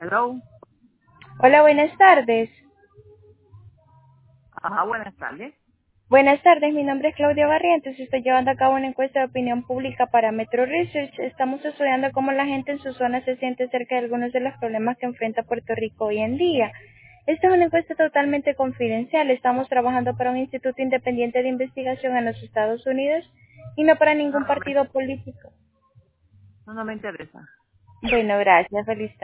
Hello. Hola, buenas tardes. Ajá, buenas tardes. Buenas tardes, mi nombre es Claudia Barrientos y estoy llevando a cabo una encuesta de opinión pública para Metro Research. Estamos estudiando cómo la gente en su zona se siente acerca de algunos de los problemas que enfrenta Puerto Rico hoy en día. Esta es una encuesta totalmente confidencial. Estamos trabajando para un instituto independiente de investigación en los Estados Unidos y no para No, ningún no me, partido político. no me interesa. Bueno, gracias. Feliz tarde.